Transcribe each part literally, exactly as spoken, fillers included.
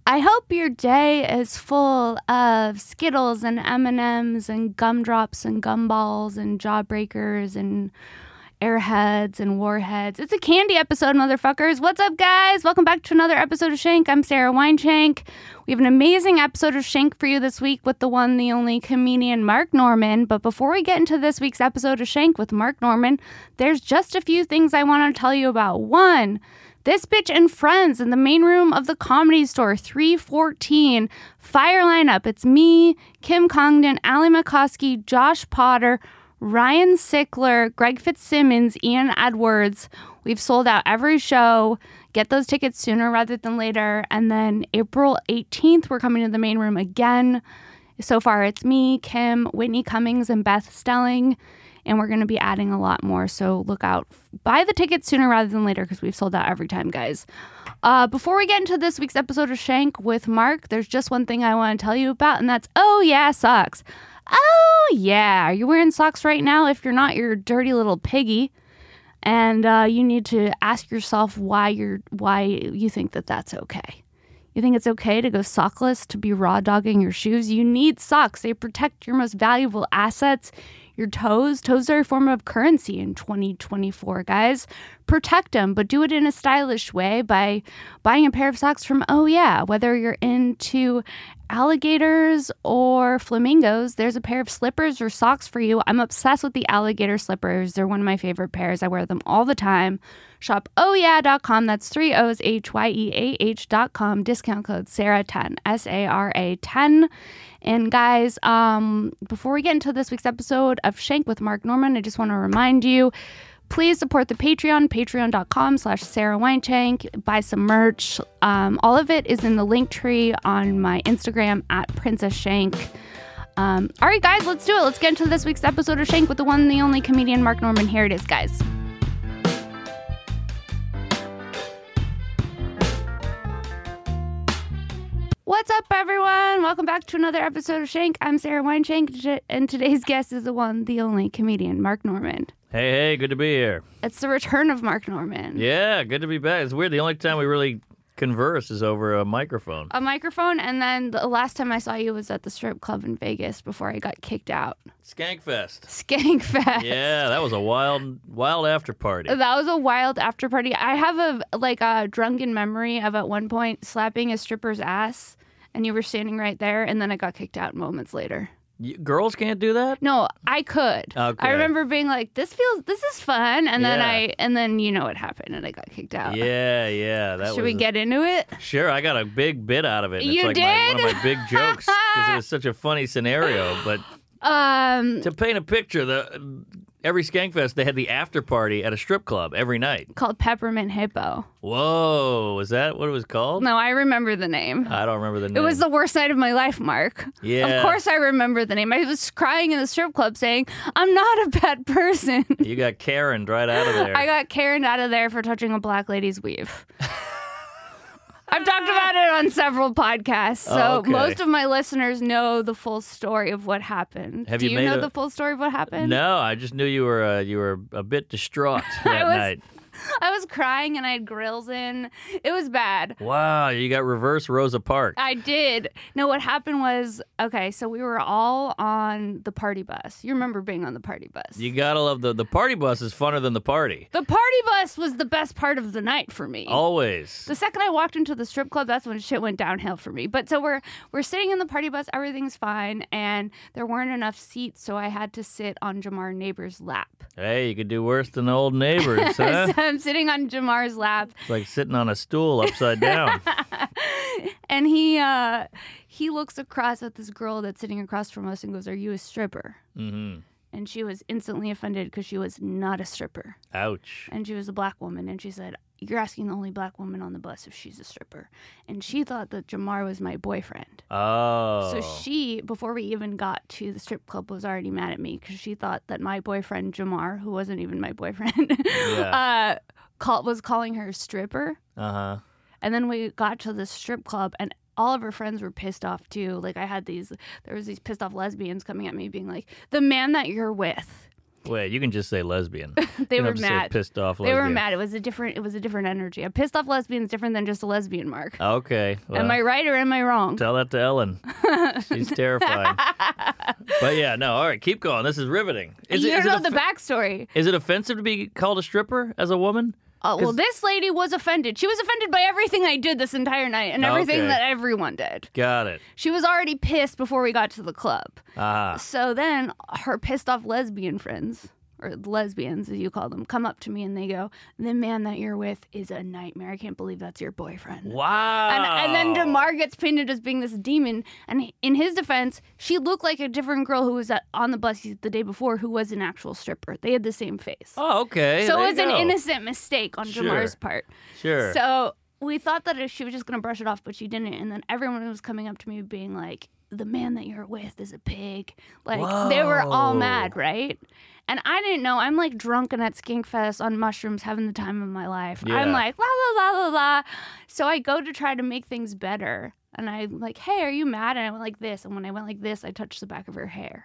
I hope your day is full of Skittles and M and M's and gumdrops and gumballs and jawbreakers and airheads and warheads. It's a candy episode, motherfuckers. What's up, guys? Welcome back to another episode of Shank. I'm Sarah Wineshank. We have an amazing episode of Shank for you this week with the one, the only comedian Mark Normand. But before we get into this week's episode of Shank with Mark Normand, there's just a few things I want to tell you about. One, This Bitch and Friends in the main room of the Comedy Store, three fourteen. Fire lineup. It's me, Kim Congdon, Ali McCoskey, Josh Potter, Ryan Sickler, Greg Fitzsimmons, Ian Edwards. We've sold out every show. Get those tickets sooner rather than later. And then April eighteenth, we're coming to the main room again. So far, it's me, Kim, Whitney Cummings, and Beth Stelling. And we're going to be adding a lot more, so look out. Buy the tickets sooner rather than later because we've sold out every time, guys. Uh, before we get into this week's episode of Shank with Mark, there's just one thing I want to tell you about, and that's, oh yeah, socks. Oh yeah, are you wearing socks right now? If you're not, you're a dirty little piggy. And uh, you need to ask yourself why you're why you think that that's okay. You think it's okay to go sockless, to be raw dogging your shoes? You need socks. They protect your most valuable assets. Your toes. Toes are a form of currency in twenty twenty-four, guys. Protect them, but do it in a stylish way by buying a pair of socks from Oh Yeah. Whether you're into alligators or flamingos, there's a pair of slippers or socks for you. I'm obsessed with the alligator slippers. They're one of my favorite pairs. I wear them all the time. Shop oh yeah dot com. That's three O's, H Y E A H dot com. Discount code Sarah ten, S A R A ten. And guys, um, before we get into this week's episode of Shank with Mark Normand, I just want to remind you, please support the Patreon, patreon dot com slash Sarah Wineshank. Buy some merch. Um, all of it is in the link tree on my Instagram at Princess Shank. Um, all right, guys, let's do it. Let's get into this week's episode of Shank with the one and the only comedian Mark Normand. Here it is, guys. What's up, everyone? Welcome back to another episode of Shank. I'm Sarah Wineshank, and today's guest is the one, the only comedian, Mark Normand. Hey, hey, good to be here. It's the return of Mark Normand. Yeah, good to be back. It's weird. The only time we really converse is over a microphone. A microphone, and then the last time I saw you was at the strip club in Vegas before I got kicked out. Skankfest. Skankfest. Yeah, that was a wild, wild after party. That was a wild after party. I have a like a drunken memory of at one point slapping a stripper's ass, and you were standing right there, and then I got kicked out moments later. You, girls can't do that? No, I could. Okay. I remember being like, "This feels, this is fun," and then Yeah. I, and then you know what happened, and I got kicked out. Yeah, yeah. That Should was we get into it? Sure, I got a big bit out of it. And You it's like did? My, one of my big jokes because it was such a funny scenario. But Um, to paint a picture, the every Skankfest they had the after party at a strip club every night. called Peppermint Hippo. Whoa, was that what it was called? No, I remember the name. I don't remember the name. It was the worst night of my life, Mark. Yeah. Of course I remember the name. I was crying in the strip club saying, I'm not a bad person. You got Karen right out of there. I got Karen out of there for touching a black lady's weave. I've talked about it on several podcasts, so Oh, okay. most of my listeners know the full story of what happened. Have Do you you made know a- the full story of what happened? No, I just knew you were uh, you were a bit distraught that was- night. I was crying and I had grills in. It was bad. Wow, you got reverse Rosa Parks. I did. No, what happened was, okay, so we were all on the party bus. You remember being on the party bus. You gotta love the the party bus is funner than the party. The party bus was the best part of the night for me. Always. The second I walked into the strip club, that's when shit went downhill for me. But so we're we're sitting in the party bus, everything's fine, and there weren't enough seats, so I had to sit on Jamar Neighbor's lap. Hey, you could do worse than old neighbors, huh? So I'm sitting on Jamar's lap, It's like sitting on a stool upside down. and he uh, he looks across at this girl that's sitting across from us and goes, "Are you a stripper?" Mm-hmm. And she was instantly offended because she was not a stripper. Ouch. And she was a black woman, and she said, "You're asking the only black woman on the bus if she's a stripper." And she thought that Jamar was my boyfriend. Oh. So she, before we even got to the strip club, was already mad at me because she thought that my boyfriend, Jamar, who wasn't even my boyfriend, Yeah. uh, call, was calling her a stripper. Uh-huh. And then we got to the strip club, and all of her friends were pissed off, too. Like, I had these, there was these pissed off lesbians coming at me being like, the man that you're with Wait, you can just say lesbian. They you don't were have to say mad. pissed off They lesbian. were mad. It was a different. It was a different energy. A pissed off lesbian is different than just a lesbian, Mark. Okay. Well, Am I right or am I wrong? tell that to Ellen. She's terrifying. But yeah, no. All right, keep going. This is riveting. Is you it, don't is know it the offe- backstory. Is it offensive to be called a stripper as a woman? Oh, well, this lady was offended. She was offended by everything I did this entire night and everything Okay. that everyone did. Got it. She was already pissed before we got to the club. Ah. So then her pissed off lesbian friends, or lesbians as you call them, come up to me and they go, the man that you're with is a nightmare. I can't believe that's your boyfriend. Wow. And, and then DeMar gets painted as being this demon. And in his defense, she looked like a different girl who was at, on the bus the day before who was an actual stripper. They had the same face. Oh, okay. so there it was you an go. innocent mistake on Sure. DeMar's part. Sure. So we thought that she was just going to brush it off, but she didn't. And then everyone was coming up to me being like, the man that you're with is a pig. Like, they were all Whoa. mad, right? And I didn't know. I'm like drunken at Skankfest on mushrooms, having the time of my life. Yeah. I'm like, la, la, la, la, la. So I go to try to make things better. And I'm like, hey, are you mad? And I went like this. And when I went like this, I touched the back of her hair.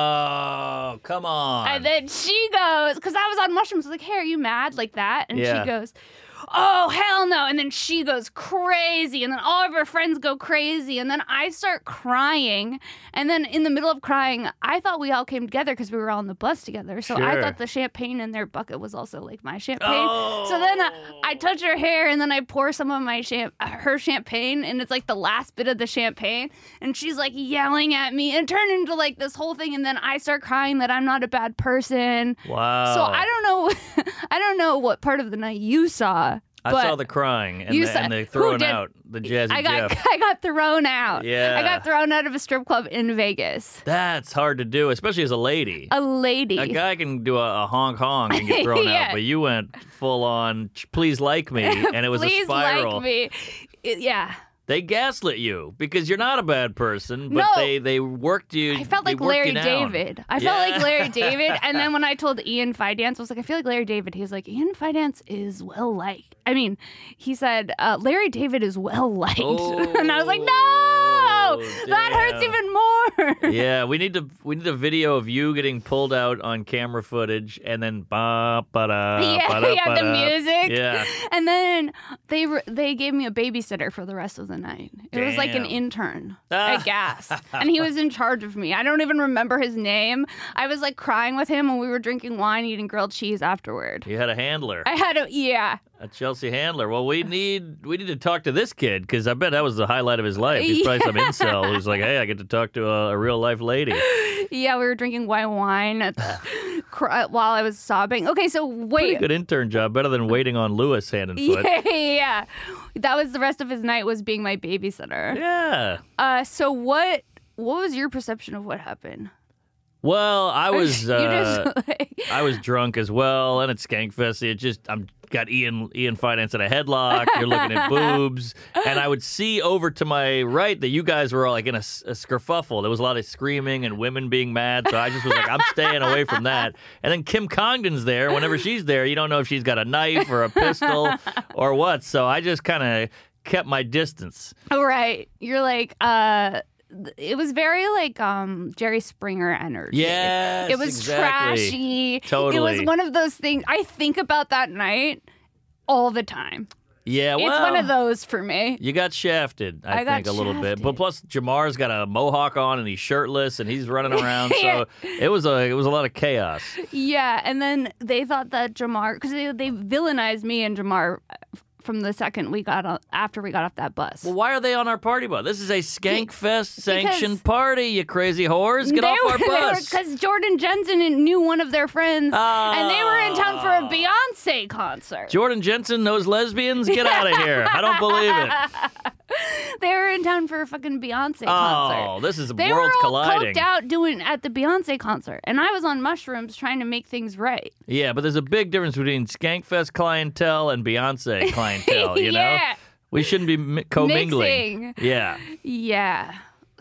Oh, come on. And then she goes, because I was on mushrooms, I was like, hey, are you mad? Like that. And Yeah. she goes, oh, hell no. And then she goes crazy. And then all of her friends go crazy. And then I start crying. And then in the middle of crying, I thought we all came together because we were all on the bus together. So I Sure. thought the champagne in their bucket was also like my champagne. Oh. So then uh, I touch her hair and then I pour some of my champ- her champagne. And it's like the last bit of the champagne. And she's like yelling at me and turned into like this whole thing. And then I start crying that I'm not a bad person. Wow. So I don't know, I don't know what part of the night you saw. I but saw the crying and you the, saw- and the who throwing did- out the Jazzy I got Jeff. I got thrown out. Yeah. I got thrown out of a strip club in Vegas. That's hard to do, especially as a lady. A lady. A guy can do a, a honk honk and get thrown Yeah. out, but you went full on, please like me, and it was Please a spiral. like me. It- yeah. They gaslit you because you're not a bad person, but No. they, they worked you. I felt they like worked Larry you down. David. I felt Yeah. like Larry David. And then when I told Ian Fidance, I was like, I feel like Larry David. He was like, Ian Fidance is well liked. I mean, he said, uh, Larry David is well liked. Oh, and I was like, no, that hurts damn. even more. Yeah, we need to we need a video of you getting pulled out on camera footage, and then ba ba da Yeah, ba da yeah, ba the da. music. Yeah, And then they re- they gave me a babysitter for the rest of the night. It was like an Damn. intern Ah. at Gas. And he was in charge of me. I don't even remember his name. I was like crying with him when we were drinking wine, eating grilled cheese afterward. you had a handler, I had a, yeah. a Chelsea handler. Well, we need we need to talk to this kid because I bet that was the highlight of his life. He's probably some incel who's like, hey, I get to talk to a, a real life lady. Yeah, we were drinking white wine at the, cry, while I was sobbing. Okay, so Pretty wait. good intern job, better than waiting on Lewis hand and foot. Yeah, yeah. That was the rest of his night, was being my babysitter. Yeah. Uh, so what what was your perception of what happened? Well, I was You uh, just, like, I was drunk as well, and at Skankfest, it just I'm got Ian Ian Finance in a headlock. You're looking at boobs, and I would see over to my right that you guys were all like in a, s- a skerfuffle. There was a lot of screaming and women being mad, so I just was like, I'm staying away from that. And then Kim Congdon's there. Whenever she's there, you don't know if she's got a knife or a pistol or what. So I just kind of kept my distance. oh, right. You're like, uh, th- it was very like um Jerry Springer energy. Yes, It was exactly. trashy. Totally. It was one of those things. I think about that night all the time. Yeah, well, It's one of those for me. you got shafted, I, I got think, a little bit. shafted. But plus, Jamar's got a mohawk on and he's shirtless and he's running around. Yeah. So it was a it was a lot of chaos. Yeah, and then they thought that Jamar, because they, they villainized me and Jamar from the second we got on, after we got off that bus. Well, why are they on our party bus? This is a Skankfest Because- sanctioned party, you crazy whores. Get they off were, our bus. Because Jordan Jensen knew one of their friends, and they were in town for a Beyonce concert. Jordan Jensen knows lesbians? Get out of here. I don't believe it. They were in town for a fucking Beyonce Oh, concert. this is They worlds were all colliding. coked out doing at the Beyonce concert, and I was on mushrooms trying to make things right. Yeah, but there's a big difference between Skankfest clientele and Beyonce clientele, you know? Yeah. We shouldn't be mi- commingling. Mixing. Yeah, Yeah.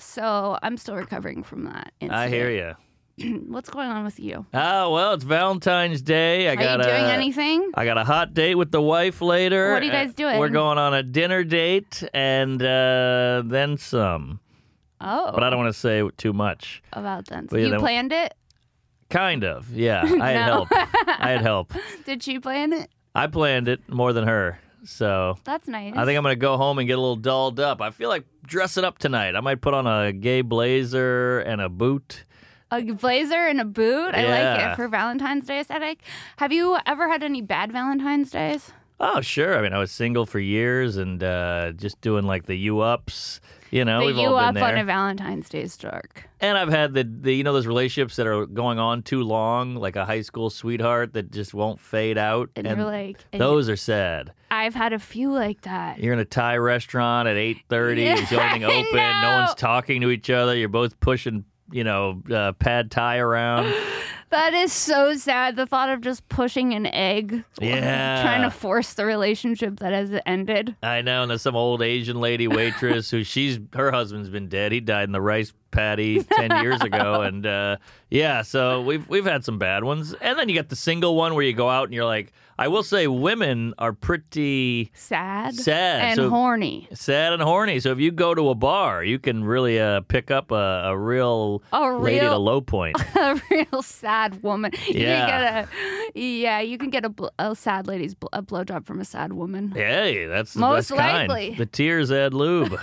So I'm still recovering from that incident. I hear you. What's going on with you? Oh, well, it's Valentine's Day. I Are got you doing a, anything? I got a hot date with the wife later. What are you guys Uh, doing? We're going on a dinner date and uh, then some. Oh. But I don't want to say too much. About then. So Well, yeah, you then- planned it? Kind of, yeah. I had No. help. I had help. Did she plan it? I planned it more than her. So That's nice. I think I'm going to go home and get a little dolled up. I feel like dressing up tonight. I might put on a gay blazer and a boot. A blazer and a boot. I like Yeah. it for Valentine's Day aesthetic. Have you ever had any bad Valentine's Days? Oh, sure. I mean, I was single for years and uh, just doing like the U-ups. You know, the we've you all been up there. on a Valentine's Day's dark. And I've had the, the, you know, those relationships that are going on too long, like a high school sweetheart that just won't fade out. And, you're like, and those are sad. I've had a few like that. You're in a Thai restaurant at eight thirty. Yeah, It's the only thing I open. No know. one's talking to each other. You're both pushing, you know, uh, pad Thai around. That is so sad. The thought of just pushing an egg. Yeah. Trying to force the relationship that has ended. I know. And there's some old Asian lady waitress who she's her husband's been dead. He died in the rice paddy ten years ago. And uh, yeah, so we've we've had some bad ones. And then you got the single one where you go out and you're like, I will say women are pretty Sad. sad. And so, horny. Sad and horny. So if you go to a bar, you can really uh, pick up a, a real A lady at a real- low point. A real sad woman. You Yeah. can get a, yeah, you can get a, bl- a sad lady's bl- a blowjob from a sad woman. Hey, that's the Most best kind. likely. The tears add lube.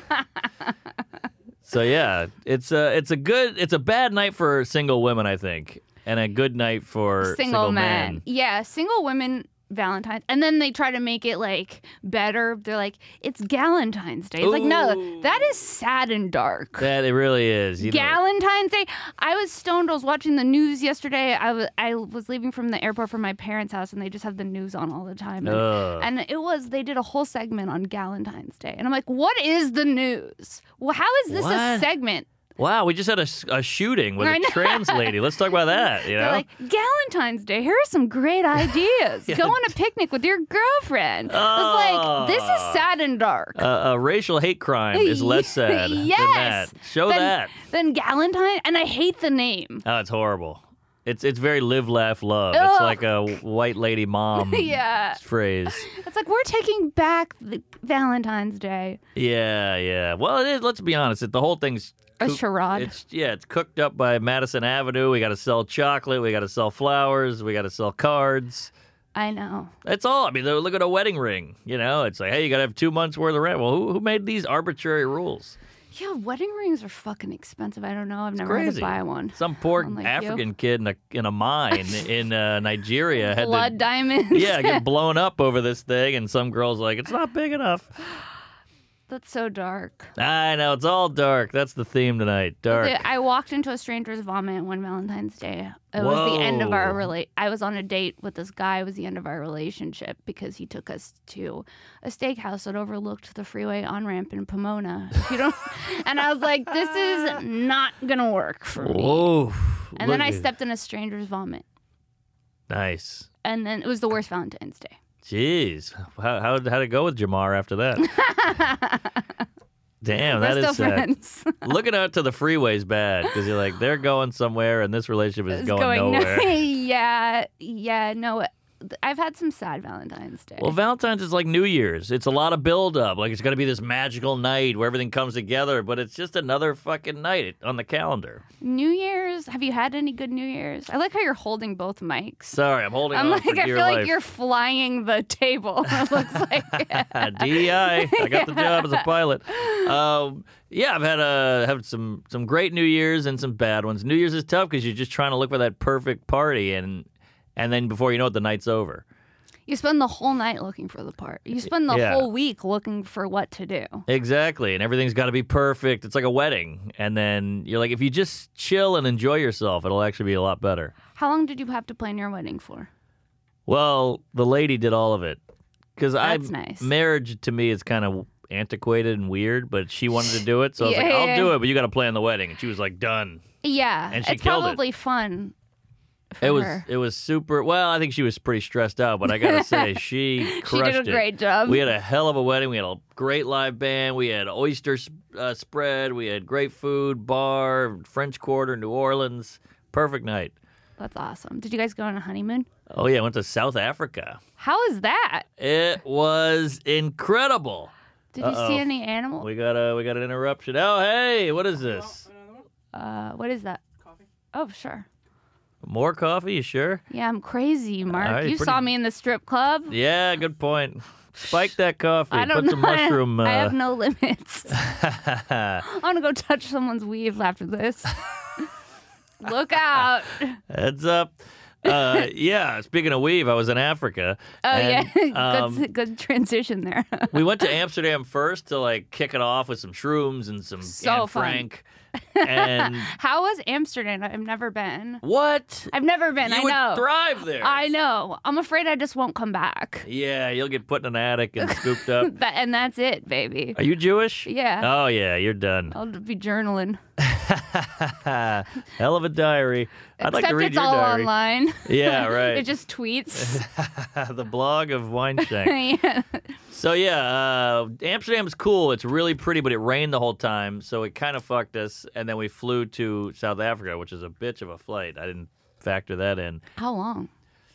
So yeah, it's a it's a good it's a bad night for single women, I think, and a good night for Single, men. men. Yeah, single women Valentine's. And then they try to make it like better. They're like, it's Galentine's Day. It's like, no, Ooh. that is sad and dark. That it really is. You know. Galentine's Day. I was stoned. I was watching the news yesterday. I was I was leaving from the airport from my parents' house, and they just have the news on all the time. And, Ugh. and it was they did a whole segment on Galentine's Day, and I'm like, what is the news? Well, how is this a What? segment? Wow, we just had a, s- a shooting with I a know. trans lady. Let's talk about that. You know, They're like, Galentine's Day. Here are some great ideas. Yeah. Go on a picnic with your girlfriend. I was like, this is sad and dark. uh, a racial hate crime is less sad than Yes. that. Show Then- that. Then Galentine, and I hate the name. Oh, it's horrible. It's it's very live, laugh, love. It's Ugh. like a white lady mom Yeah. phrase. It's like we're taking back the Valentine's Day. Yeah, yeah. Well, it is, let's be honest. It, the whole thing's A coo- charade. It's yeah, it's cooked up by Madison Avenue. We got to sell chocolate. We got to sell flowers. We got to sell cards. I know. That's all. I mean, look at a wedding ring. You know, it's like, hey, you got to have two months worth of rent. Well, who who made these arbitrary rules? Yeah, wedding rings are fucking expensive. I don't know. I've never had Crazy. to buy one. Some poor Unlike you. African kid in a in a mine in uh, Nigeria had Blood to diamonds. yeah get blown up over this thing, and some girl's like, it's not big enough. That's so dark. I know, it's all dark. That's the theme tonight. Dark. I walked into a stranger's vomit one Valentine's Day. It was the end of our Whoa. rela- I was on a date with this guy. It was the end of our relationship because he took us to a steakhouse that overlooked the freeway on ramp in Pomona. If you don't, and I was like, this is not gonna work for me. Whoa. And then Look I at- stepped in a stranger's vomit, Nice. and then it was the worst Valentine's Day. Jeez. How, how, how'd it go with Jamar after that? Damn, We're that still is sad. friends. Looking out to the freeway's bad because you're like, they're going somewhere and this relationship is It's going, no- nowhere. yeah, yeah, no. I've had some sad Valentine's Day. Well, Valentine's is like New Year's. It's a lot of build-up. Like, it's going to be this magical night where everything comes together, but it's just another fucking night on the calendar. New Year's, have you had any good New Year's? I like how you're holding both mics. Sorry, I'm holding I'm on like, for I dear feel life. like you're flying the table. It looks like. D E I. I got the job as a pilot. Um, yeah, I've had uh, have some some great New Year's and some bad ones. New Year's is tough because you're just trying to look for that perfect party, and and then before you know it, the night's over. You spend the whole night looking for the part. You spend the Yeah. whole week looking for what to do. Exactly, and everything's got to be perfect. It's like a wedding, and then you're like, if you just chill and enjoy yourself, it'll actually be a lot better. How long did you have to plan your wedding for? Well, the lady did all of it because I That's nice. marriage to me is kind of antiquated and weird, but she wanted to do it, so I was Yeah, like, I'll yeah, do yeah. it, but you got to plan the wedding, and she was like, done. Yeah, And she it's killed it. probably fun. For It was her. it was super. Well, I think she was pretty stressed out, but I gotta say she She crushed did a it. great job. We had a hell of a wedding. We had a great live band. We had oyster s- uh, spread. We had great food, bar, French Quarter, New Orleans. Perfect night. That's awesome. Did you guys go on a honeymoon? Oh yeah, I went to South Africa. How is that? It was incredible. Did you Uh-oh. see any animal? We got a we got an interruption. Oh hey, what is this? Uh, what is that? Coffee. Oh, sure. More coffee, you sure? Yeah, I'm crazy, Mark. All right, you pretty- saw me in the strip club. Yeah, good point. Spike that coffee. I don't Put some know. mushroom. Uh... I have no limits. I want to go touch someone's weave after this. Look out. Heads up. Uh, yeah, speaking of weave, I was in Africa. Oh, and, yeah. um, good, good transition there. we went to Amsterdam first to like kick it off with some shrooms and some So Anne fun. Frank. And How was Amsterdam? I've never been. what? I've never been. You I would know. thrive there. I know. I'm afraid I just won't come back. Yeah, you'll get put in an attic and scooped up. That, and that's it, baby. Are you Jewish? Yeah. Oh yeah, you're done. I'll be journaling. Hell of a diary. I'd like Except to read it's your all diary. online. Yeah, right. It just tweets. The blog of Weinshank. Yeah. So yeah, uh, Amsterdam's cool. It's really pretty, but it rained the whole time, so it kind of fucked us. And then we flew to South Africa, which is a bitch of a flight. I didn't factor that in. How long?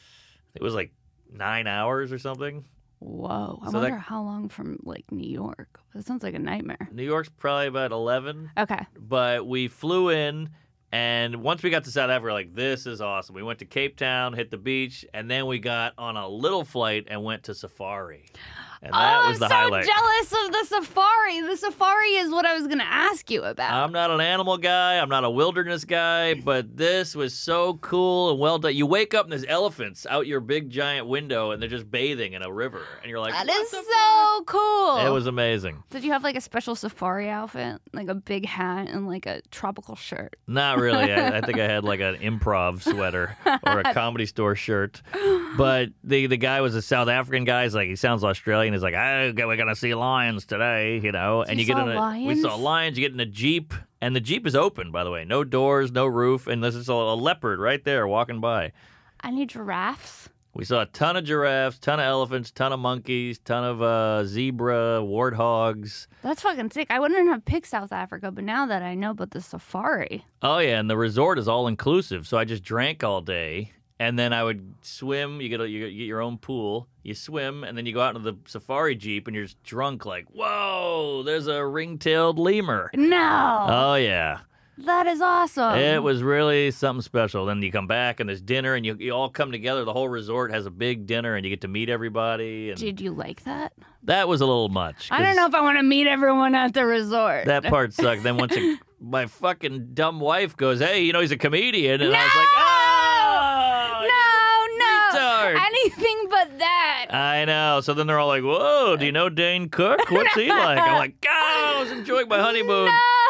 It was like nine hours or something. Whoa. I So that- wonder how long from like New York. That sounds like a nightmare. New York's probably about eleven, Okay. but we flew in. And once we got to South Africa, like, this is awesome. We went to Cape Town, hit the beach, and then we got on a little flight and went to Safari. And that oh, was the I'm so highlight. jealous of the safari. The safari is what I was going to ask you about. I'm not an animal guy. I'm not a wilderness guy, but this was so cool and well done. You wake up and there's elephants out your big giant window, and they're just bathing in a river, and you're like, that what is the so cool. fuck? It was amazing. Did you have like a special safari outfit, like a big hat and like a tropical shirt? Not really. I, I think I had like an improv sweater or a comedy store shirt. But the the guy was a South African guy. He's like, he sounds Australian. He's like, oh, we're gonna see lions today, you know. And you you get saw in a we lions? saw lions. You get in a jeep, and the jeep is open, by the way, no doors, no roof, and there's just a, a leopard right there walking by. I need giraffes. We saw a ton of giraffes, ton of elephants, ton of monkeys, ton of uh, zebra, warthogs. That's fucking sick. I wouldn't have picked South Africa, but now that I know about the safari, Oh yeah, and the resort is all inclusive. So I just drank all day, and then I would swim. You get a, you get your own pool. You swim, and then you go out into the safari jeep, and you're just drunk. Like, whoa, there's a ring-tailed lemur. no, Oh yeah, that is awesome. it was really something special. Then you come back, and there's dinner, and you, you all come together. The whole resort has a big dinner, and you get to meet everybody. And Did you like that? that was a little much. I don't 'cause know if I want to meet everyone at the resort. That part sucked. Then once it, my fucking dumb wife goes, hey, you know, he's a comedian. And I was No! like, oh! no, no, retard. anything but that. I know. So then they're all like, whoa, do you know Dane Cook? What's he like? I'm like, God, I was enjoying my honeymoon.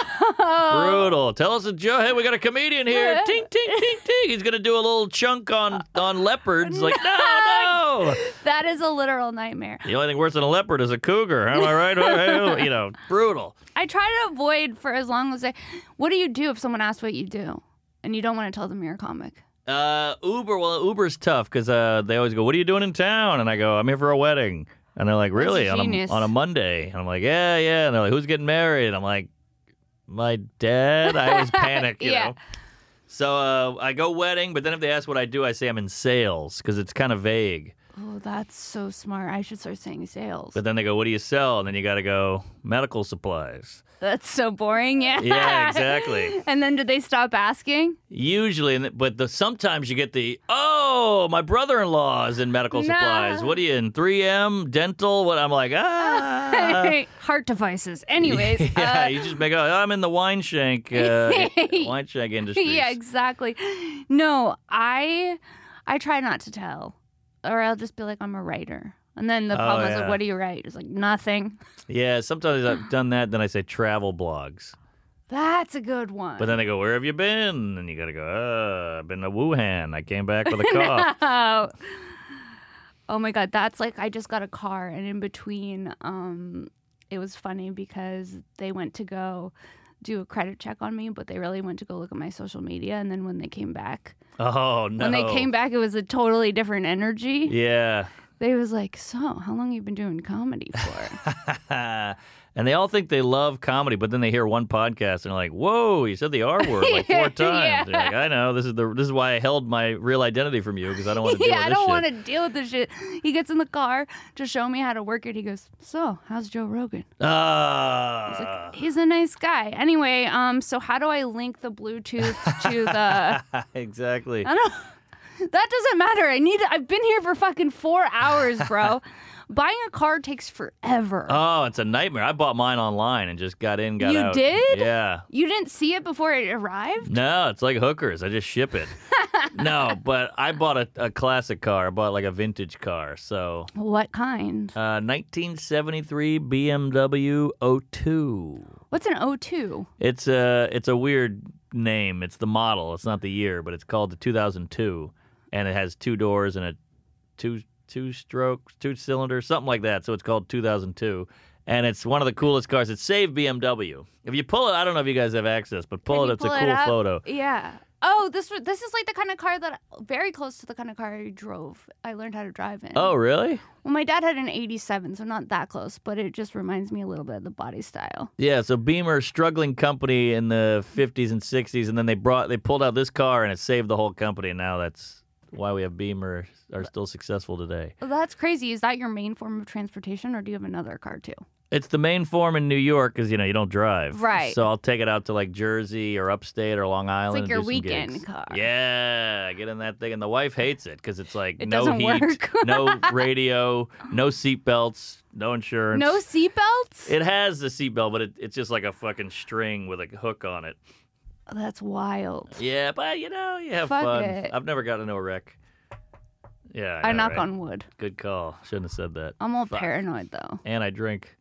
No. Brutal. Tell us a joke. Hey, we got a comedian here. Tink, tink, tink, tink. He's going to do a little chunk on, on leopards. Like, no, no. That is a literal nightmare. The only thing worse than a leopard is a cougar. Am I right? You know, brutal. I try to avoid for as long as I. What do you do if someone asks what you do, and you don't want to tell them you're a comic? Uh, Uber. Well, Uber's tough because uh, they always go, "What are you doing in town?" And I go, "I'm here for a wedding." And they're like, "Really?" On a, genius. on a Monday. And I'm like, "Yeah, yeah." And they're like, "Who's getting married?" And I'm like, "My dad." I always panic, you Yeah. know. So uh, I go wedding, but then if they ask what I do, I say I'm in sales because it's kind of vague. Oh, that's so smart. I should start saying sales. But then they go, "What do you sell?" And then you got to go medical supplies. That's so boring. Yeah. Yeah, exactly. And then did they stop asking? Usually, and but the, sometimes you get the, oh, my brother-in-law is in medical No. supplies. What are you in, three M, dental? What? I'm like, ah. Heart devices. Anyways. yeah, uh, you just make, oh, I'm in the wine shank, uh, wine shank industry. yeah, exactly. No, I I try not to tell, or I'll just be like, I'm a writer. And then the Oh, problem is yeah. like, what do you write? It's like nothing. Yeah, sometimes I've done that, then I say travel blogs. That's a good one. But then they go, where have you been? And you got to go, uh, I've been to Wuhan. I came back with a cough. No. Oh my god, that's like I just got a car, and in between, um, it was funny because they went to go do a credit check on me, but they really went to go look at my social media, and then when they came back, Oh, no. when they came back, it was a totally different energy. Yeah. They was like, so how long you been doing comedy for? And they all think they love comedy, but then they hear one podcast and they're like, "Whoa, you said the R word like four times." Yeah. They're like, "I know. This is the this is why I held my real identity from you because I don't want to deal yeah, with I this don't shit." want to deal with this shit. He gets in the car to show me how to work it. He goes, "So, how's Joe Rogan?" Ah. Like, he's a nice guy. Anyway, um, so how do I link the Bluetooth to the? Exactly. I don't. That doesn't matter. I need. I've been here for fucking four hours, bro. Buying a car takes forever. Oh, it's a nightmare. I bought mine online and just got in, got You out. did? Yeah. You didn't see it before it arrived? No, it's like hookers. I just ship it. No, but I bought a, a classic car. I bought like a vintage car. So, What kind? uh, nineteen seventy-three B M W O two. What's an O two? It's a it's a weird name. It's the model. It's not the year, but it's called the two thousand two, and it has two doors and a two two strokes, two cylinders, something like that. So it's called two thousand two, and it's one of the coolest cars. It's saved B M W. If you pull it, I don't know if you guys have access, but pull Can it. you It's pull a it cool up? photo. Yeah. Oh, this was- this is like the kind of car that very close to the kind of car I drove. I learned how to drive in. Oh, really? Well, my dad had an eighty-seven, so not that close, but it just reminds me a little bit of the body style. Yeah, so Beamer, struggling company in the fifties and sixties, and then they brought they pulled out this car and it saved the whole company. And now that's why we have Beamer are still successful today. Well, that's crazy. Is that your main form of transportation, or do you have another car too? It's the main form in New York because you know you don't drive, Right. So I'll take it out to like Jersey or upstate or Long Island. like and your do some weekend gigs. car. Yeah, get in that thing, and the wife hates it because it's like It no doesn't heat, work. no radio, no seatbelts, no insurance. No seatbelts? It has the seatbelt, but it, it's just like a fucking string with a hook on it. That's wild. Yeah, but you know, you have Fuck fun. it. I've never gotten into a wreck. Yeah, I, I, know, knock right? on wood. Good call. Shouldn't have said that. I'm all Fuck. paranoid though. And I drink.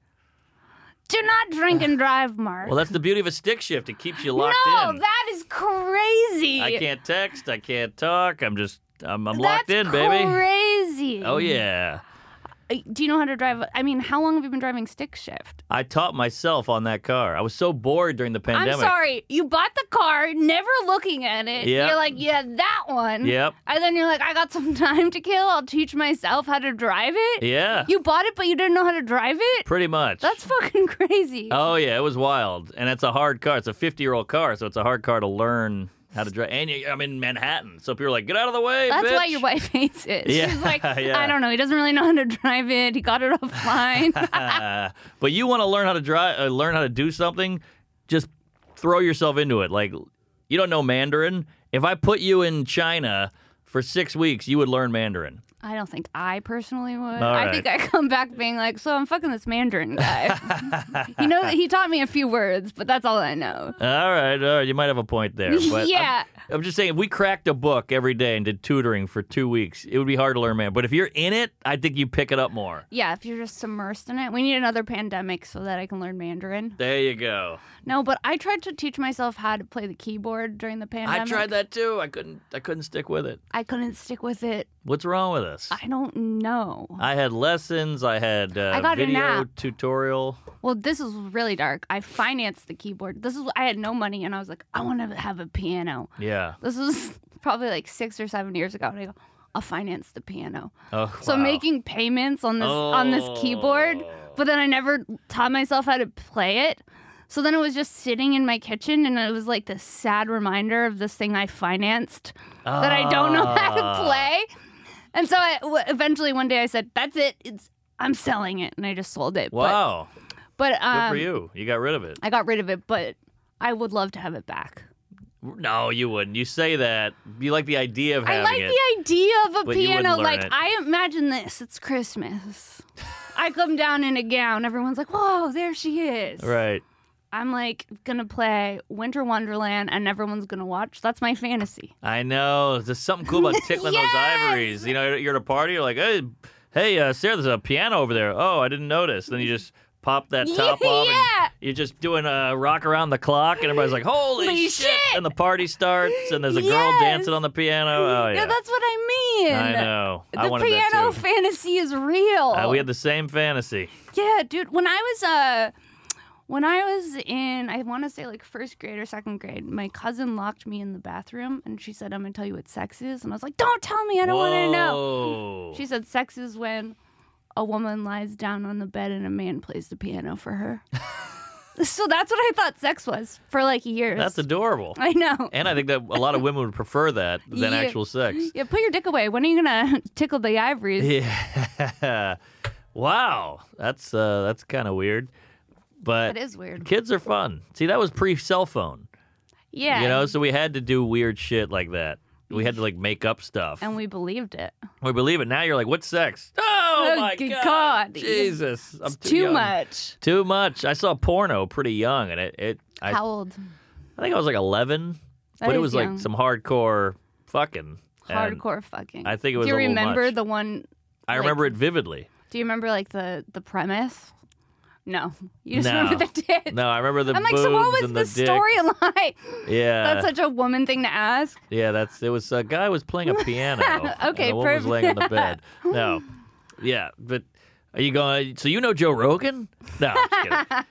Do not drink and drive, Mark. Well, that's the beauty of a stick shift. It keeps you locked no, in. that is crazy. I can't text. I can't talk. I'm just, I'm, I'm That's locked in, baby. crazy. Oh, yeah. Uh, Do you know how to drive? I mean, how long have you been driving stick shift? I taught myself on that car. I was so bored during the pandemic. I'm sorry. You bought the car, never looking at it. Yep. You're like, yeah, that one. Yep. And then you're like, I got some time to kill. I'll teach myself how to drive it. Yeah. You bought it, but you didn't know how to drive it? Pretty much. That's fucking crazy. Oh, yeah. It was wild. And it's a hard car. It's a fifty-year-old car, so it's a hard car to learn how to drive. And you, I'm in Manhattan, so people are like, get out of the way, That's bitch. why your wife hates it. Yeah, She's like, yeah. I don't know. He doesn't really know how to drive it. He got it offline. But you want to learn how to drive, uh, learn how to do something, just throw yourself into it. Like, you don't know Mandarin. If I put you in China for six weeks, you would learn Mandarin. I don't think I personally would. All I right. think I come back being like, so I'm fucking this Mandarin guy. you know, he taught me a few words, but that's all I know. All right, all right. You might have a point there. But Yeah. I'm, I'm just saying, if we cracked a book every day and did tutoring for two weeks, it would be hard to learn Mandarin. But if you're in it, I think you pick it up more. Yeah, if you're just immersed in it. We need another pandemic so that I can learn Mandarin. There you go. No, but I tried to teach myself how to play the keyboard during the pandemic. I tried that too. I couldn't. I couldn't stick with it. I couldn't stick with it. What's wrong with us? I don't know. I had lessons. I had uh, I got an video app. tutorial. Well, this is really dark. I financed the keyboard. This is I had no money, and I was like, I want to have a piano. Yeah. This was probably like six or seven years ago, and I go, I'll finance the piano. Oh, So wow. making payments on this on this keyboard, Oh. but then I never taught myself how to play it. So then it was just sitting in my kitchen, and it was like this sad reminder of this thing I financed that I don't know how to Ah. play. And so I, w- eventually one day I said, "That's it. It's I'm selling it," and I just sold it. Wow. But, but um, Good for you. You got rid of it. I got rid of it, but I would love to have it back. No, you wouldn't. You say that. You like the idea of I having like it. the idea of a but you wouldn't piano. learn Like it. I imagine this. It's Christmas. I come down in a gown. Everyone's like, "Whoa, there she is." Right. I'm like gonna play Winter Wonderland, and everyone's gonna watch. That's my fantasy. I know. There's something cool about tickling Yes! those ivories. You know, you're at a party. You're like, hey, hey, uh, Sarah, there's a piano over there. Oh, I didn't notice. Then you just pop that top off. Yeah. And you're just doing a rock around the clock, and everybody's like, holy Holy shit. shit! And the party starts, and there's a girl Yes. dancing on the piano. Oh, yeah. Yeah, that's what I mean. I know. The I wanted piano that too. fantasy is real. Uh, we had the same fantasy. Yeah, dude. When I was uh, when I was in, I want to say like first grade or second grade, my cousin locked me in the bathroom, and she said, "I'm gonna tell you what sex is," and I was like, "Don't tell me. I don't want to know." Whoa. She said, "Sex is when a woman lies down on the bed and a man plays the piano for her. So that's what I thought sex was for like years. That's adorable. I know. And I think that a lot of women would prefer that than Yeah. actual sex. Yeah, put your dick away. When are you gonna tickle the ivories? Yeah. Wow. That's uh, that's kind of weird. But That is weird. kids are fun. See, that was pre-cell phone. Yeah. You know, so we had to do weird shit like that. We had to like make up stuff. And we believed it. We believe it. Now you're like, what's sex? Oh, Oh, my good God. God. Jesus. I'm It's too, too young. much. Too much. I saw porno pretty young, and it, it I, How old? I think I was like eleven, That but it is was young. like some hardcore fucking. and Hardcore fucking. I think it was Do you a little remember much. the one? I like- remember it vividly. Do you remember like the the premise? No, you just No. remember the tits. No, I remember the I'm like, boobs so what was and the, the, dick. storyline? Yeah, That's such a woman thing to ask. yeah. That's it. Was a guy was playing a piano. Okay, and the woman was perfect. laying on the bed. No, yeah, but are you going? So you know Joe Rogan? No, I'm just kidding.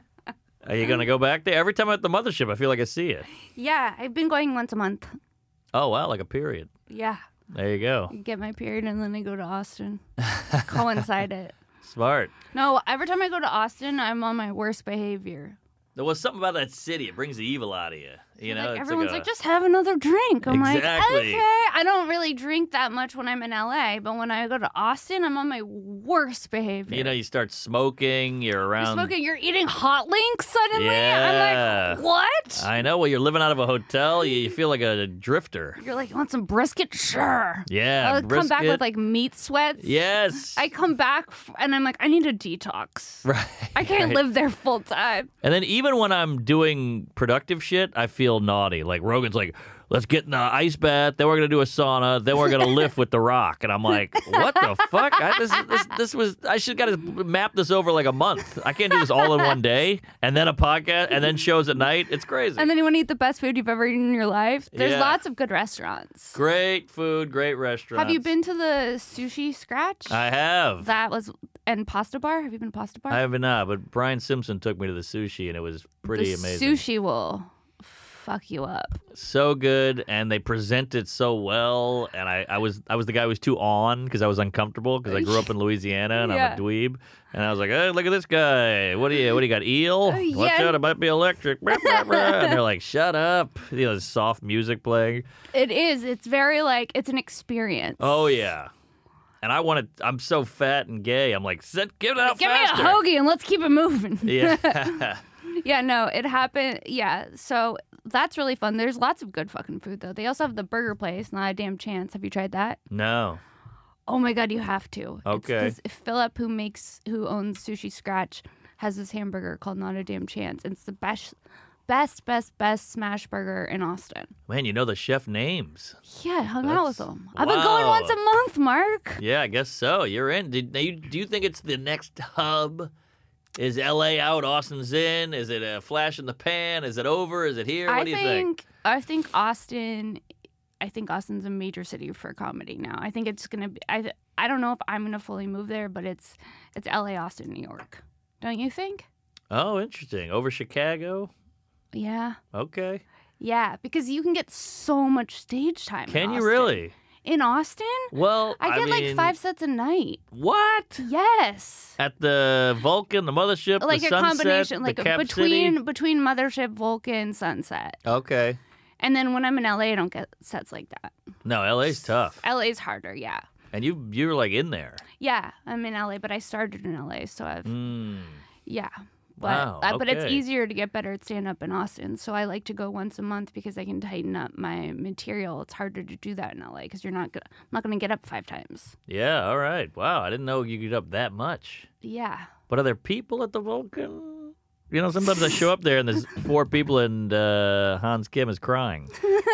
Are you gonna go back there? Every time I'm at the mothership, I feel like I see you. Yeah, I've been going once a month. Oh wow, like a period. Yeah, There you go. I get my period and then I go to Austin. Coincide it. Smart. No, every time I go to Austin, I'm on my worst behavior. There was something about that city. It brings the evil out of you. You know, Like it's everyone's like, like, a, just have another drink. I'm like, Exactly. okay. I don't really drink that much when I'm in L A, but when I go to Austin, I'm on my worst behavior. you know, you start smoking. You're You're around. smoking, you're eating hot links suddenly. Yeah. I'm like, what? I know. Well, you're living out of a hotel. You, you feel like a drifter. You're like, you want some brisket? Sure. Yeah. I'll come back brisket. with like meat sweats. Yes. I come back f- and I'm like, I need a detox. Right. I can't right. live there full time. And then even when I'm doing productive shit, I feel naughty. Like Rogan's like, let's get in the ice bath, then we're gonna do a sauna, then we're gonna lift with the rock, and I'm like, what the fuck? I, this, this, this was I should got to map this over like a month. I can't do this all in one day, and then a podcast, and then shows at night. It's crazy. And then you want to eat the best food you've ever eaten in your life. There's Yeah. lots of good restaurants. Great food, great restaurants. Have you been to the Sushi Scratch? I have. That was and Pasta Bar. Have you been to Pasta Bar? I have not, but Brian Simpson took me to the sushi, and it was pretty the amazing. Sushi will fuck you up. So good, and they present it so well. And I, I was I was the guy who was too on because I was uncomfortable because I grew up in Louisiana and Yeah. I'm a dweeb. And I was like, hey, look at this guy. What do you what do you got? Eel? Watch yeah. out, it might be electric. Brah, brah, brah. And they're like, shut up. You know, there's soft music playing. It is. It's very like it's an experience. Oh yeah. And I want to. I'm so fat and gay. I'm like, sit, get it out Give faster. me a hoagie and let's keep it moving. Yeah. Yeah, no, it happened. Yeah, so that's really fun. There's lots of good fucking food though. They also have the burger place, Not a Damn Chance. Have you tried that? No. Oh my god, you have to. Okay. It's this, Philip, who makes, who owns Sushi Scratch, has this hamburger called Not a Damn Chance. It's the best, best, best, best smash burger in Austin. Man, you know the chef names. Yeah, I hung out with That's- them. I've been going wow. once a month, Mark. Yeah, I guess so. You're in. Did, now you, do you think it's the next hub? Is L A out? Austin's in? Is it a flash in the pan? Is it over? Is it here? What I do you think, think? I think Austin. I think Austin's a major city for comedy now. I think it's gonna be. I I don't know if I'm gonna fully move there, but it's it's L A, Austin, New York. Don't you think? Oh, interesting. Over Chicago? Yeah, Okay. yeah. Because you can get so much stage time. in Can you Austin. really? In Austin, Well, I get like mean, five sets a night. What? Yes. At the Vulcan, the mothership, Like the a Sunset, combination, the like Cap between City? between Mothership, Vulcan, Sunset, Okay. and then when I'm in L A, I don't get sets like that. No, L A's tough. L A's harder, yeah. And you you're like in there. Yeah, I'm in L A, but I started in L A, so I've Mm. yeah. But Wow, uh, but it's okay. easier to get better at stand up in Austin, so I like to go once a month because I can tighten up my material. It's harder to do that in L A because you're not gonna, I'm not going to get up five times. Yeah, all right. Wow, I didn't know you could get up that much. Yeah. But are there people at the Vulcan? You know, sometimes I show up there and there's four people and uh, Hans Kim is crying.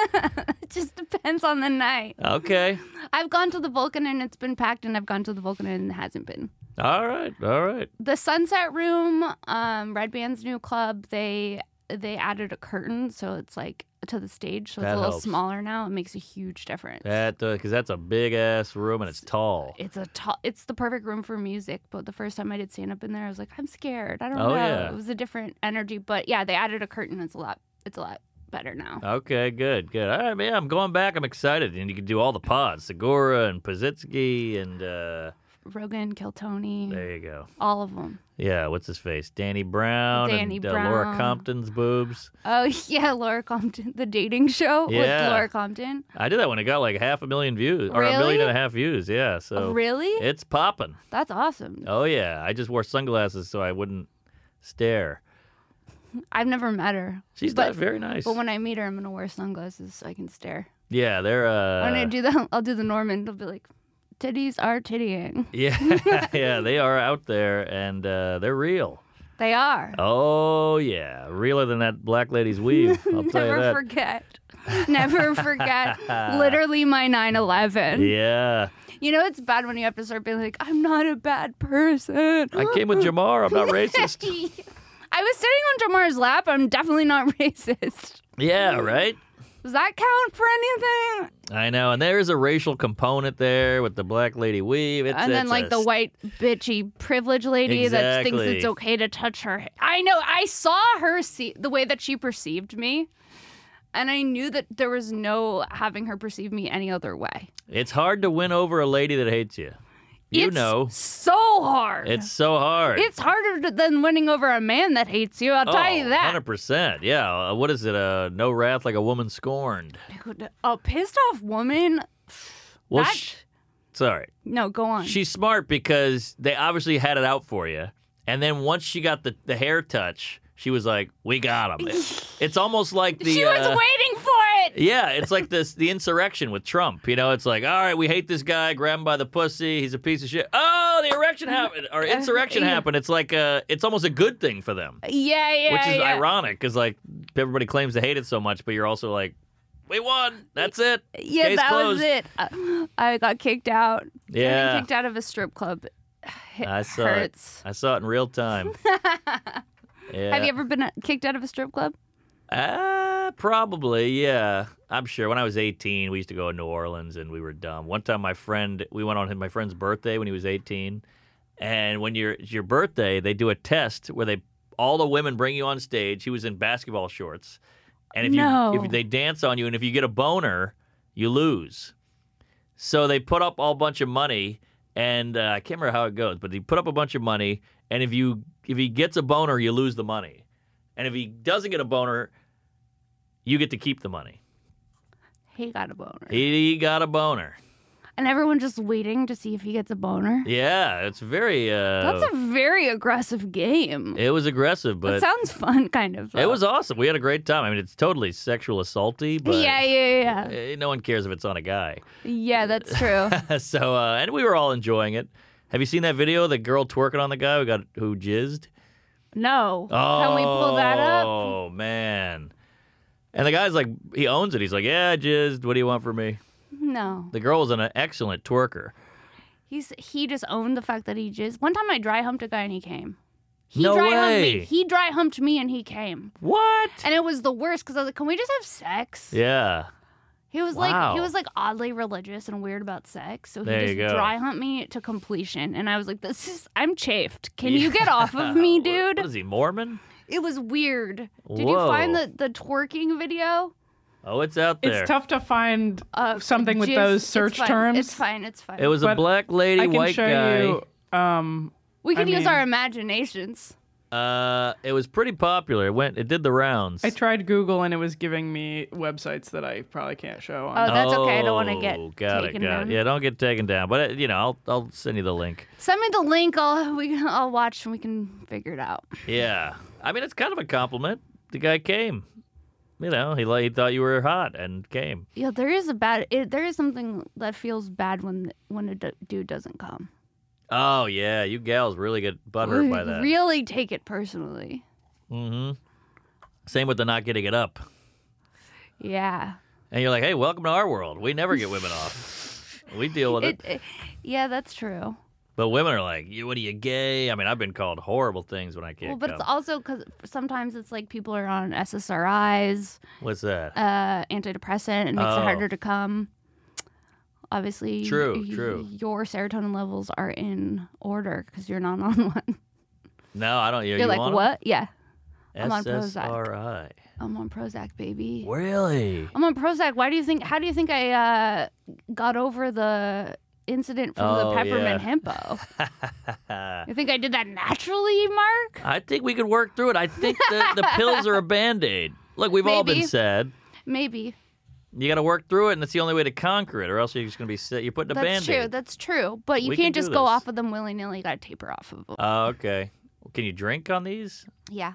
It just depends on the night. Okay. I've gone to the Vulcan and it's been packed, and I've gone to the Vulcan and it hasn't been. All right. All right. The Sunset Room, um, Red Band's new club, they they added a curtain, so it's like to the stage, so it's That a little helps. smaller now. It makes a huge difference. That because that's a big ass room and it's tall. It's a tall, it's the perfect room for music. But the first time I did stand up in there, I was like, I'm scared. I don't Oh, know. yeah. It was a different energy. But yeah, they added a curtain. It's a lot. It's a lot better now. Okay, good, good. All right, man, I'm going back. I'm excited, and you can do all the pods, Segura and Pazitsky and uh, Rogan, Kiltony. There you go. All of them. Yeah, what's his face? Danny Brown Danny and uh, Laura Brown. Compton's boobs. Oh, yeah, Laura Compton, the dating show Yeah. with Laura Compton. I did that when it got like half a million views, or a Really? million and a half views. Yeah, so Oh, really? it's popping. That's awesome. Oh yeah, I just wore sunglasses so I wouldn't stare. I've never met her. She's but, not very nice. But when I meet her, I'm going to wear sunglasses so I can stare. Yeah, they're. Uh, when I do that, I'll do the Norman. They'll be like, titties are tittying. Yeah, yeah, they are out there and uh, they're real. They are. Oh yeah, realer than that black lady's weave. I'll tell you Never that. forget. Never forget. Literally my nine eleven. Yeah, You know, it's bad when you have to start being like, I'm not a bad person. I came with Jamar. I'm not racist. I was sitting on Jamar's lap. I'm definitely not racist. Yeah, right. Does that count for anything? I know, and there is a racial component there with the black lady weave. It's, And then, it's like, a the white, bitchy, privileged lady that thinks Exactly. it's okay to touch her. I know. I saw her see the way that she perceived me. And I knew that there was no having her perceive me any other way. It's hard to win over a lady that hates you. You it's know, so hard. it's so hard. It's harder to, than winning over a man that hates you. I'll oh, tell you that. one hundred percent. Yeah. Uh, what is it? Uh, no wrath like a woman scorned. Dude, a pissed off woman. Well, that, sh- sorry. no, go on. She's smart because they obviously had it out for you. And then once she got the, the hair touch, she was like, we got him. It- it's almost like the. she was uh, waiting for it. Yeah, it's like this the insurrection with Trump. You know, it's like, all right, we hate this guy, grab him by the pussy, he's a piece of shit. Oh, the erection happened or insurrection yeah. happened. It's like uh it's almost a good thing for them. Yeah, yeah, Which is yeah. ironic because like everybody claims to hate it so much, but you're also like, we won. That's it. Yeah, Case that closed. was it. I, I got kicked out. Yeah. Getting kicked out of a strip club. It I saw hurts. it. I saw it in real time. Yeah. Have you ever been uh, kicked out of a strip club? Uh, probably, yeah. I'm sure. When I was eighteen, we used to go to New Orleans, and we were dumb. One time, my friend, we went on my friend's birthday when he was eighteen, and when you're, it's your birthday, they do a test where they all the women bring you on stage. He was in basketball shorts, and if No. you if they dance on you, and if you get a boner, you lose. So they put up all bunch of money, and uh, I can't remember how it goes, but they put up a bunch of money, and if you if he gets a boner, you lose the money, and if he doesn't get a boner, you get to keep the money. He got a boner. He got a boner. And everyone's just waiting to see if he gets a boner. Yeah, it's very. Uh, That's a very aggressive game. it was aggressive, That but sounds fun, kind of. it though. was awesome. We had a great time. I mean, it's totally sexual assaulty, but Yeah, yeah, yeah. eh, no one cares if it's on a guy. Yeah, that's true. so, uh, and we were all enjoying it. Have you seen that video of the girl twerking on the guy who got who jizzed? No. Oh, Can we pull that up? Oh man! And the guy's like, he owns it. He's like, yeah, I jizzed. What do you want from me? No. The girl was an excellent twerker. He's he just owned the fact that he jizzed. One time I dry humped a guy and he came. He No dry humped way. me. He dry humped me and he came. What? And it was the worst because I was like, can we just have sex? Yeah. He was Wow. like he was like oddly religious and weird about sex. So he There just you go. dry humped me to completion. And I was like, this is I'm chafed. Can you get off of me, What- dude? What is he, Mormon? It was weird. Did you find Whoa. the, the twerking video? Oh, it's out there. It's tough to find Uh, something with jizz- those it's search fine. terms. It's fine. It's fine. It was a But black lady, I can white show guy. you. Um, we can I use mean- our imaginations. Uh, it was pretty popular. It went. It did the rounds. I tried Google and it was giving me websites that I probably can't show on. Oh, that's okay. I don't want to Oh, get got taken it, got down. it. Yeah, don't get taken down. But uh, you know, I'll I'll send you the link. Send me the link. I'll we I'll watch and we can figure it out. Yeah, I mean, it's kind of a compliment. The guy came. You know, he li- he thought you were hot and came. Yeah, there is a bad. It, there is something that feels bad when when a d- dude doesn't come. Oh yeah, you gals really get butthurt We by that. really take it personally. Mm-hmm. Same with the not getting it up. Yeah. And you're like, hey, welcome to our world. We never get women off. We deal with it. It, it. Yeah, that's true. But women are like, you, what are you, gay? I mean, I've been called horrible things when I can't Well, but come. it's also because sometimes it's like people are on S S R Is, What's that? uh, antidepressant. It makes Oh. it harder to come. Obviously, True, y- true. your serotonin levels are in order because you're not on one. no, I don't. Are You're you like, on what? Yeah, I'm on S S R I. I'm on Prozac, baby. Really? I'm on Prozac. Why do you think? How do you think I uh, got over the incident from Oh, the peppermint yeah. hippo. You think I did that naturally, Mark? I think we could work through it. I think the, the pills are a Band-Aid. Look, we've all been Maybe. sad. Maybe. You got to work through it, and that's the only way to conquer it, or else you're just going to be sick. You're putting a That's Band-Aid. true. That's true. But you We can can't do just go this. off of them willy nilly. You got to taper off of them. Oh, okay. Can you drink on these? Yeah.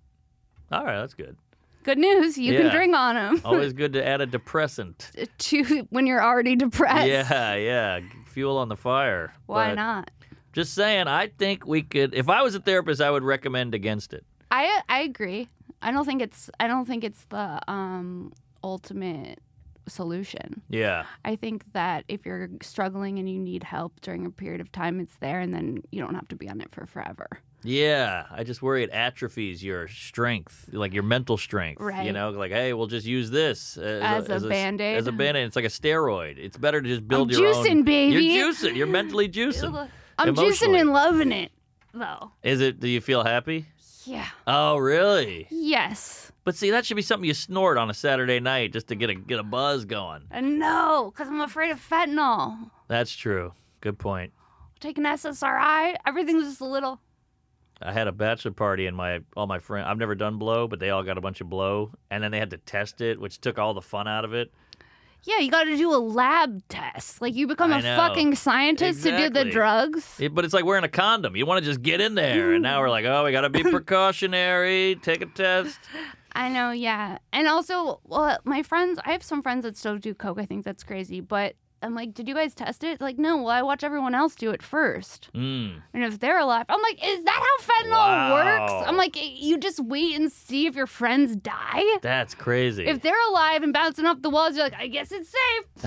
All right, that's good. Good news. You Yeah. can drink on them. Always good to add a depressant. to when you're already depressed. Yeah, yeah. Fuel on the fire. Why But not? Just saying, I think we could. If I was a therapist, I would recommend against it. I I agree. I don't think it's I don't think it's the um ultimate solution. Yeah. I think that if you're struggling and you need help during a period of time, it's there, and then you don't have to be on it for forever. Yeah, I just worry it atrophies your strength, like your mental strength. You Right. know, like, hey, we'll just use this as, As a Band-Aid? As a Band-Aid. It's like a steroid. It's better to just build I'm your juicing, own. baby. You're juicing. You're mentally juicing. I'm Emotionally. juicing and loving it, though. Is it? Do you feel happy? Yeah. Oh, really? Yes. But see, that should be something you snort on a Saturday night just to get a get a buzz going. And no, because I'm afraid of fentanyl. That's true. Good point. Take an S S R I, everything's just a little. I had a bachelor party and my all my friends. I've never done blow, but they all got a bunch of blow, and then they had to test it, which took all the fun out of it. Yeah, you got to do a lab test. Like you become I a know. fucking scientist to do the Exactly. drugs. It- but it's like wearing a condom. You want to just get in there, and now we're like, oh, we got to be precautionary. Take a test. I know, yeah. And also, well, my friends, I have some friends that still do coke. I think that's crazy. But I'm like, did you guys test it? Like, no, well, I watch everyone else do it first. Mm. And if they're alive, I'm like, is that how fentanyl Wow. works? I'm like, you just wait and see if your friends die? That's crazy. If they're alive and bouncing off the walls, you're like, I guess it's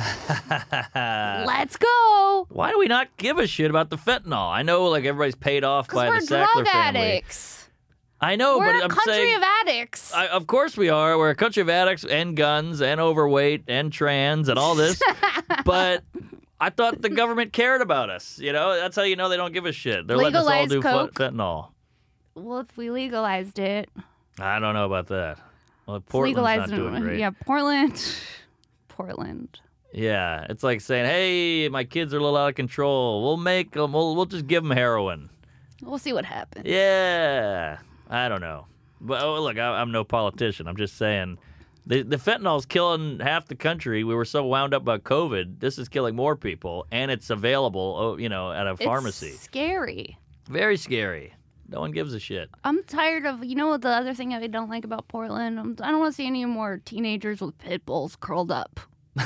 safe. Let's go. Why do we not give a shit about the fentanyl? I know, like everybody's paid off Because by we're the Sackler drug family. addicts. I know, We're but a I'm country saying, of addicts. I, of course we are. We're a country of addicts and guns and overweight and trans and all this. But I thought the government cared about us. You know, that's how you know they don't give a shit. They're letting us all Legalize do coke. fe- fentanyl. Well, if we legalized it, I don't know about that. Well, it's Portland's legalized not doing in, great. yeah, Portland, Portland. Yeah, it's like saying, "Hey, my kids are a little out of control. We'll make them. We'll we'll just give them heroin." We'll see what happens. Yeah, I don't know. But oh, look, I, I'm no politician. I'm just saying, the the fentanyl's killing half the country. We were so wound up by COVID. This is killing more people, and it's available, oh, you know, at a pharmacy. It's scary. Very scary. No one gives a shit. I'm tired of, you know what the other thing I don't like about Portland? I'm, I don't want to see any more teenagers with pit bulls curled up.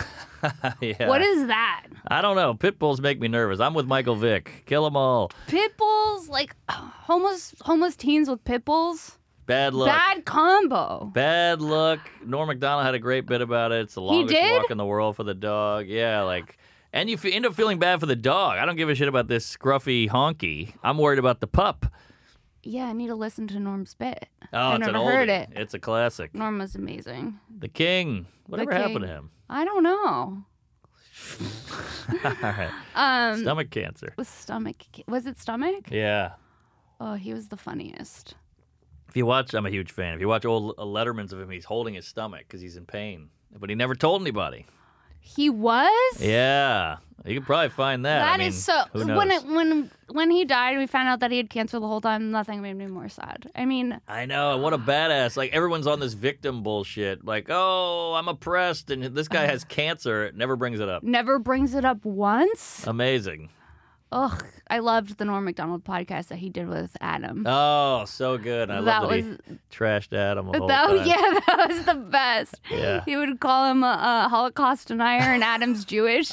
Yeah. What is that? I don't know. Pit bulls make me nervous. I'm with Michael Vick. Kill them all. Pit bulls? Like homeless homeless teens with pit bulls? Bad luck. Bad combo. Bad luck. Norm Macdonald had a great bit about it. It's the longest did? walk in the world for the dog. Yeah, like, and you f- end up feeling bad for the dog. I don't give a shit about this scruffy honky. I'm worried about the pup. Yeah, I need to listen to Norm's bit. Oh, I've it's never an heard oldie. it. It's a classic. Norm was amazing. The King. Whatever happened to King. him? I don't know. All right. Um, Stomach cancer. was stomach? Was it stomach? Yeah. Oh, he was the funniest. If you watch, I'm a huge fan. If you watch old uh, Lettermans of him, he's holding his stomach because he's in pain, but he never told anybody. He was. Yeah, you can probably find that. That I mean, is so. Who knows? When it, when when he died, we found out that he had cancer the whole time. Nothing made me more sad. I mean, I know. What a badass. Like, everyone's on this victim bullshit. Like, oh, I'm oppressed, and this guy has cancer. It never brings it up. never brings it up once. Amazing. Ugh, I loved the Norm Macdonald podcast that he did with Adam. Oh, so good. I That love that was- he trashed Adam the whole that, time. yeah, that was the best. Yeah. He would call him a, a Holocaust denier, and Adam's Jewish.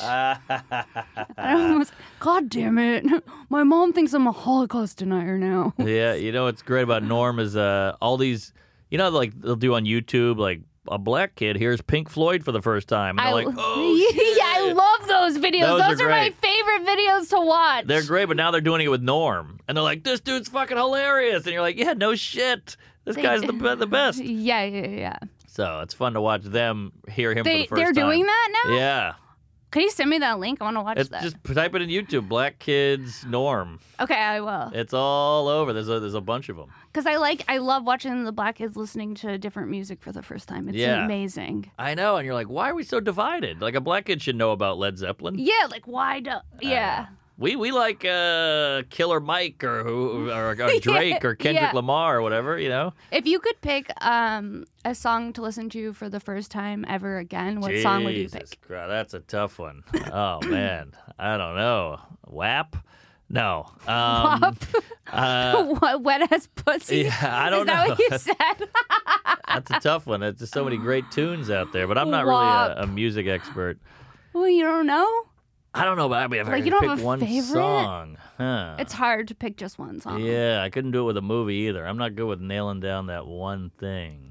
Adam was, God damn it! My mom thinks I'm a Holocaust denier now. Yeah, you know what's great about Norm is uh, all these, you know, like they'll do on YouTube, like a black kid hears Pink Floyd for the first time, and they're I, like, oh, shit. yeah, I love those videos. Those Those, are are, my great. favorite videos to watch. They're great, but now they're doing it with Norm, and they're like, this dude's fucking hilarious, and you're like, yeah, no shit, this They- guy's the be- the best. Yeah, yeah, yeah. So it's fun to watch them hear him They for the 1st they're time. doing that now. Yeah, Can you send me that link? I want to watch It's that. just type it in YouTube. Black Kids Norm. Okay, I will. It's all over. There's a there's a bunch of them. Because I like, I love watching the black kids listening to different music for the first time. It's Yeah. amazing. I know, and you're like, why are we so divided? Like a black kid should know about Led Zeppelin. Yeah, like why do? Yeah. We we like uh, Killer Mike or who or, or Drake or Kendrick Yeah. Lamar or whatever, you know. If you could pick um a song to listen to for the first time ever again, what song would you Jesus pick? Christ, that's a tough one. Oh man, I don't know. W A P? No. Um, Wop? uh, What, wet ass pussy? yeah, I don't Is that know. what you said? That's a tough one. There's just so many great tunes out there, but I'm not W really A P. a, a music expert. Well, you don't know? I don't know, but I mean, if I Like, could you don't pick have a one favorite? song, huh? It's hard to pick just one song. Yeah, I couldn't do it with a movie either. I'm not good with nailing down that one thing.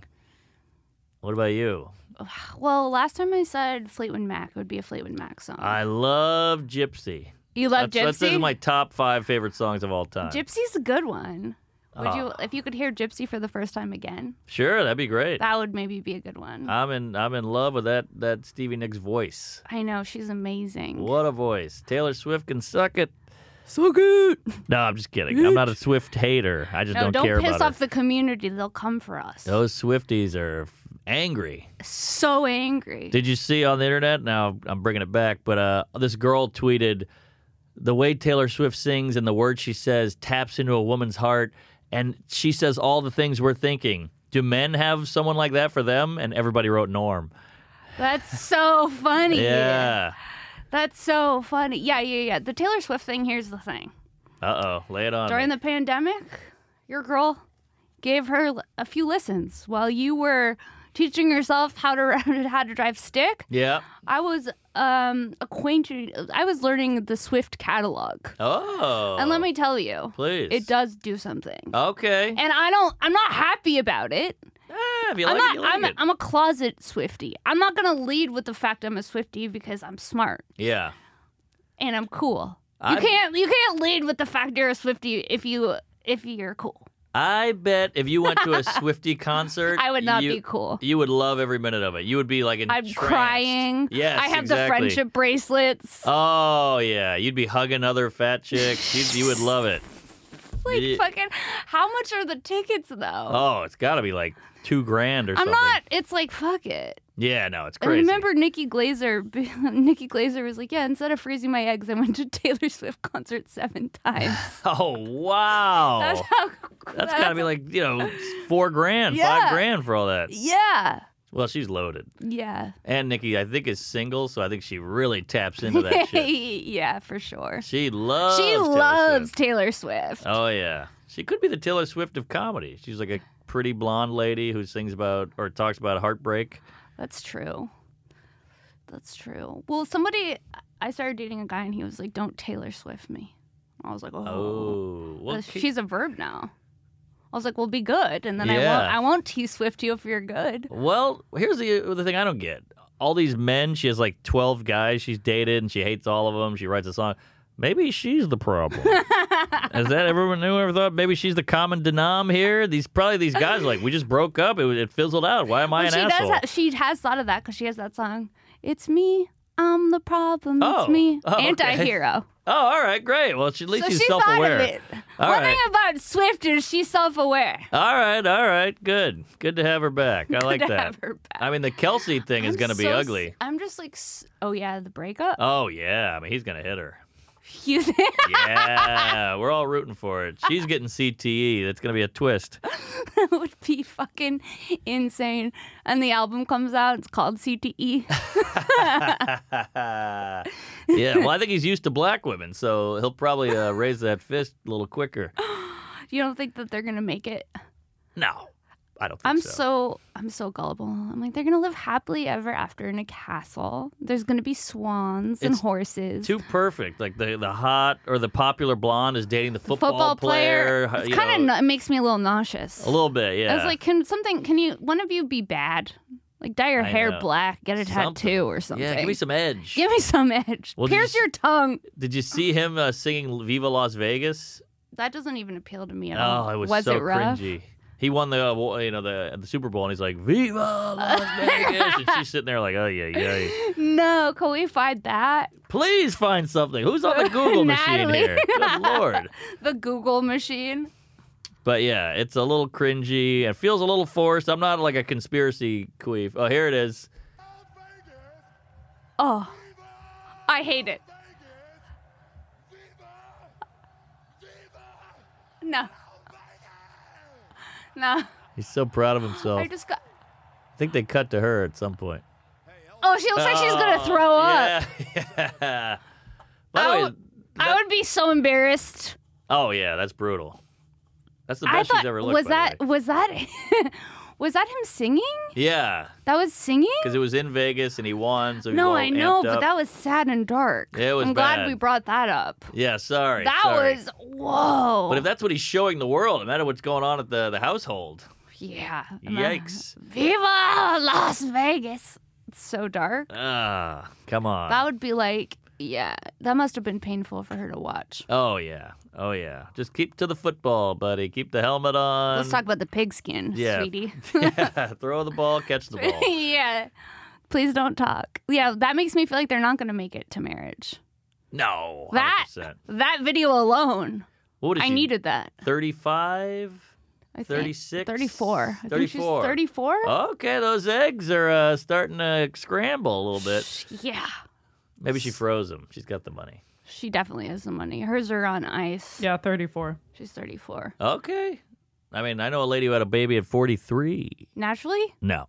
What about you? Well, last time I said Fleetwood Mac, it would be a Fleetwood Mac song. I love Gypsy. you love That's, Gypsy? that's my top five favorite songs of all time. Gypsy's a good one. Would you, Oh. if you could hear Gypsy for the first time again? Sure, that'd be great. That would maybe be a good one. I'm in. I'm in love with that that Stevie Nicks voice. I know, she's amazing. What a voice! Taylor Swift can suck it. Suck it. No, I'm just kidding. I'm not a Swift hater. I just No, don't, don't care piss about off her. the community. They'll come for us. Those Swifties are f- angry. So angry. Did you see on the internet? Now I'm bringing it back, but uh, this girl tweeted the way Taylor Swift sings and the words she says taps into a woman's heart, and she says all the things we're thinking. Do men have someone like that for them? And everybody wrote Norm. That's so funny. Yeah. That's so funny. Yeah, yeah, yeah. The Taylor Swift thing, here's the thing. Uh oh, lay it on. During me. the pandemic, your girl gave her a few lessons while you were teaching yourself how to how to drive stick. Yeah. I was um acquainted. I was learning the Swift catalog, Oh. and let me tell you, please. it does do something. Okay. And I don't. I'm not happy about it. Eh, if you I'm like not. it, you like I'm. A, it. I'm a closet Swiftie. I'm not gonna lead with the fact I'm a Swiftie because I'm smart Yeah. and I'm cool. You I'm- can't. You can't lead with the fact you're a Swiftie if you if you're cool. I bet if you went to a Swifty concert, I would not you, be cool. You would love every minute of it. You would be like in I'm crying. Yes, I have exactly. the friendship bracelets. Oh yeah, you'd be hugging other fat chicks. You'd, you would love it. like yeah. fucking. How much are the tickets though? Oh, it's got to be like two grand or I'm something. not. It's like fuck it. Yeah, no, it's I crazy. remember Nikki Glazer. Nikki Glazer was like, "Yeah, instead of freezing my eggs, I went to Taylor Swift concert seven times." Oh wow, That's how. that's got to be like you know four grand, Yeah. five grand for all that. Yeah. Well, she's loaded. Yeah. And Nikki, I think, is single, so I think she really taps into that shit. yeah, for sure. She loves. She Taylor loves Swift. Taylor Swift. Oh yeah, she could be the Taylor Swift of comedy. She's like a pretty blonde lady who sings about or talks about heartbreak. That's true. That's true. Well, somebody, I started dating a guy and he was like, "Don't Taylor Swift me." I was like, "Oh, Oh, well, Uh, keep- she's a verb now." I was like, "Well, be good," and then I Yeah. won't. I won't T Swift you if you're good. Well, here's the the thing I don't get. All these men, she has like twelve guys she's dated, and she hates all of them. She writes a song. Maybe she's the problem. Has that everyone knew ever thought maybe she's the common denom here? These probably these guys are like we just broke up. It, was- it fizzled out. Why am I Well, an she asshole? does. Ha- she has thought of that because she has that song. It's me. I'm the problem. Oh. It's me. Oh, okay. Anti-hero. Oh, all right, great. Well, she, at least So she's she thought self-aware. of it. All One right. thing about Swift is she's self-aware. All right, all right, good, good to have her back. I like to that. have her back. I mean, the Kelsey thing is I'm going to be so s- ugly. I'm just like, s- oh yeah, the breakup. Oh yeah, I mean he's going to hit her. You think? Yeah, we're all rooting for it. She's getting C T E. That's going to be a twist. That would be fucking insane. And the album comes out. It's called C T E. Yeah, well, I think he's used to black women, so he'll probably uh, raise that fist a little quicker. You don't think that they're gonna make it? No, I don't think I'm so. so I'm so gullible. I'm like, they're gonna live happily ever after in a castle. There's gonna be swans and It's horses. Too perfect. Like the the hot or the popular blonde is dating the football, Football player. player. It's you kind know, of it makes me a little nauseous. a little bit, yeah. I was like, can something? Can you? One of you be bad? Like dye your I hair know. black, get a Something. tattoo or something. yeah, give me some edge. Give me some edge. Well, did Pierce you your tongue. Did you see him uh, singing "Viva Las Vegas"? That doesn't even appeal to me at Oh, all. it was, so it rough? cringy. He won the, uh, wa- you know, the the Super Bowl, and he's like, "Viva Las Vegas!" And she's sitting there like, "Oh yeah, yeah." No, can we find that? Please find something. Who's on the Google machine Natalie. here? Good lord. The Google machine. But yeah, it's a little cringy. It feels a little forced. I'm not like a conspiracy queef. Oh, here it is. Oh, I hate it. No. No. He's so proud of himself. I just got. I think they cut to her at some point. Oh, she looks like she's gonna throw up. Yeah. yeah. By the I way, would, I that- would be so embarrassed. oh yeah, that's brutal. That's the I best thought she's ever looked. was by that the way. was that was that him singing? Yeah, That was singing? because it was in Vegas and he won, so he was No, all I know, amped but up. that was sad and dark. It was I'm glad bad. we brought that up. Yeah, sorry. That sorry. was whoa. But if that's what he's showing the world, no matter what's going on at the, the household. yeah. Yikes. Viva Las Vegas. It's so dark. Ah, come on. That would be like, yeah, that must have been painful for her to watch. Oh yeah, oh yeah. Just keep to the football, buddy. Keep the helmet on. Let's talk about the pigskin, Yeah. sweetie. yeah, throw the ball, catch the ball. yeah. Please don't talk. Yeah, that makes me feel like they're not going to make it to marriage. No, That one hundred percent. that video alone, What is I she, needed that. thirty-five? I think. thirty-six? thirty-four. I think she's thirty-four. thirty-four? Okay, those eggs are uh, starting to scramble a little bit. Yeah. Maybe she froze them. She's got the money. She definitely has the money. Hers are on ice. Yeah, thirty-four. She's thirty-four. Okay. I mean, I know a lady who had a baby at forty-three. Naturally, No.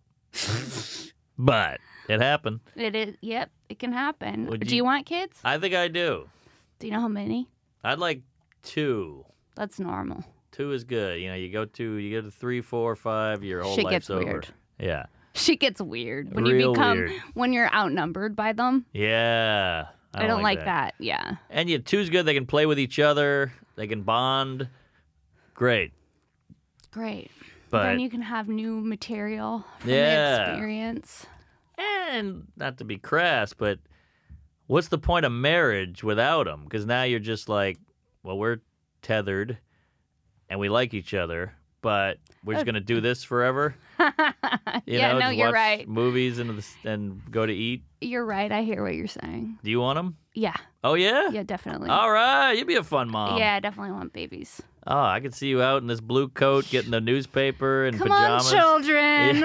But it happened. it is. Yep, it can happen. Would Do you- you want kids? I think I do. Do you know how many? I'd like two. That's normal. Two is good. You know, you go two, you go to three, four, five, your whole Shit life's gets over. weird. Yeah. Shit gets weird when Real you become weird. when you're outnumbered by them. Yeah. I don't, like that. Yeah. And yeah, two's good. They can play with each other. They can bond. Great. Great. But then you can have new material from Yeah. the experience. and not to be crass, but what's the point of marriage without them? Because now you're just like, well, we're tethered, and we like each other, but we're just gonna do this forever. You yeah, know, no, just you're watch right. Movies and and go to eat. You're right. I hear what you're saying. Do you want them? Yeah. Oh yeah. Yeah, definitely. All right, you'd be a fun mom. yeah, I definitely want babies. Oh, I could see you out in this blue coat, getting the newspaper and Come pajamas. on, children.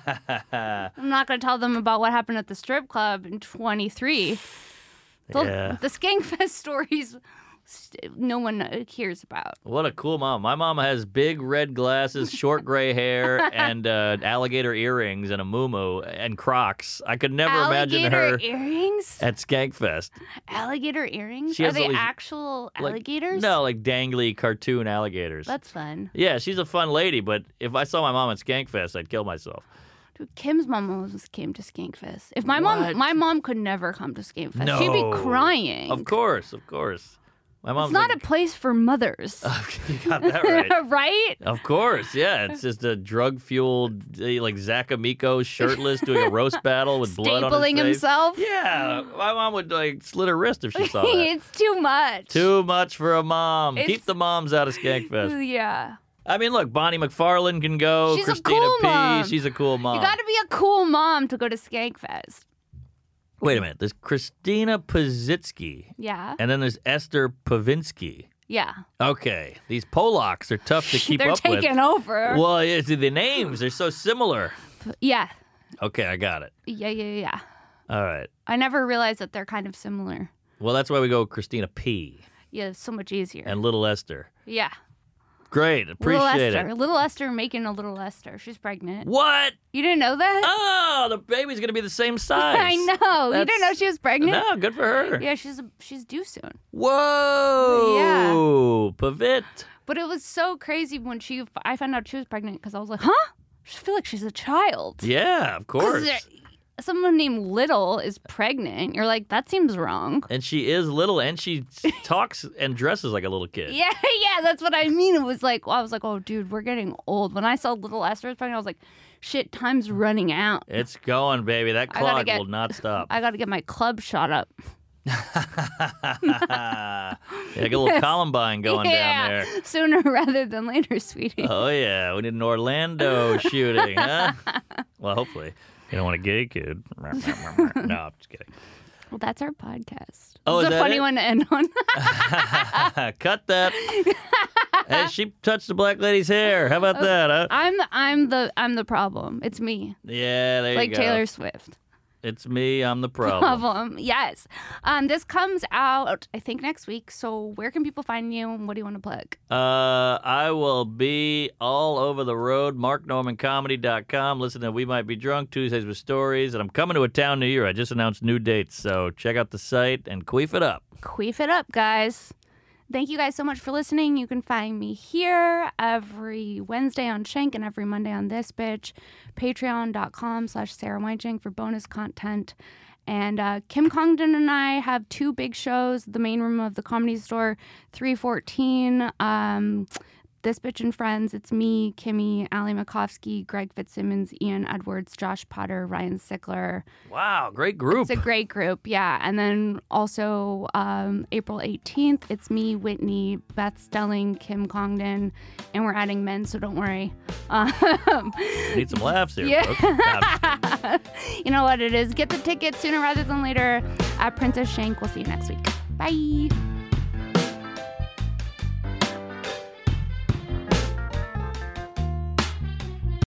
Yeah. I'm not going to tell them about what happened at the strip club in twenty-three. The, Yeah. the Skankfest stories st- no one uh, hears about. What a cool mom. My mom has big red glasses, short gray hair, and uh, alligator earrings and a muumuu and Crocs. I could never imagine Alligator her earrings? at Skankfest. Alligator earrings? She Are has all they these, actual Like- alligators? No, like dangly cartoon alligators. That's fun. Yeah, she's a fun lady, but if I saw my mom at Skankfest, I'd kill myself. Dude, Kim's mom always came to Skankfest. If my What? mom, my mom could never come to Skankfest. She'd No. be crying. Of course, of course. My mom's It's not like, a place for mothers. you got that right. right? Of course, yeah. It's just a drug-fueled, uh, like Zakamiko shirtless doing a roast battle with blood on his Stapling face. himself. Yeah, my mom would like slit her wrist if she saw that. it's too much. Too much for a mom. It's- Keep the moms out of Skankfest. Yeah. I mean, look, Bonnie McFarlane can go. She's a Christina cool P. mom. She's a cool mom. You got to be a cool mom to go to Skankfest. Wait a minute. There's Christina Pazitsky, Yeah. and then there's Esther Pavinsky. Yeah. Okay, these Polacks are tough to keep They're up taking with. over. Well, yeah, see, the names are so similar. Yeah. Okay, I got it. Yeah, yeah, yeah. All right. I never realized that they're kind of similar. Well, that's why we go with Christina P. Yeah, it's so much easier. and Little Esther. yeah. Great, Little appreciate Esther. it. Little Esther making a little Esther. She's pregnant. What? You didn't know that? Oh, the baby's gonna be the same size. I know. You That's- didn't know she was pregnant? No, good for her. Yeah, she's she's due soon. Whoa. Pavit. But it was so crazy when she I found out she was pregnant because I was like, huh? I feel like she's a child. Yeah, of 'Cause course. there- Someone named Little is pregnant. You're like, that seems wrong. And she is little, and she talks and dresses like a little kid. Yeah, yeah, that's what I mean. It was like, I was like, oh, dude, we're getting old. When I saw Little Esther was pregnant, I was like, shit, time's running out. It's going, baby. That I gotta clock get- will not stop. I got to get my club shot up. Yeah, get a little Columbine going yeah, down there. Sooner rather than later, sweetie. Oh, yeah. We need an Orlando shooting, huh? Well, hopefully. You don't want a gay kid. No, I'm just kidding. Well, that's our podcast. Oh, it's is a that funny it? one to end on. Cut that. Hey, she touched the black lady's hair. How about that, huh? I'm the I'm the I'm the problem. It's me. Yeah, there like you go. Taylor Swift. It's me. I'm the problem. Problem. Yes. Um, this comes out, I think, next week. So where can people find you and what do you want to plug? Uh, I will be all over the road. mark norman comedy dot com. Listen to We Might Be Drunk, Tuesdays with Stories. And I'm coming to a town near you. I just announced new dates. So check out the site and queef it up. Queef it up, guys. Thank you guys so much for listening. You can find me here every Wednesday on Shank and every Monday on This Bitch. Patreon.com slash Sarah Weinschenk for bonus content. And uh, Kim Congdon and I have two big shows. The Main Room of the Comedy Store, three fourteen. Um, This Bitch and Friends. It's me, Kimmy, Ali Makovsky, Greg Fitzsimmons, Ian Edwards, Josh Potter, Ryan Sickler. Wow, great group. It's a great group, yeah. And then also um, April eighteenth, it's me, Whitney, Beth Stelling, Kim Congdon, and we're adding men, so don't worry. Um, Need some laughs here, Yeah. folks. you know what it is. Get the tickets sooner rather than later at Princess Shank. We'll see you next week. Bye.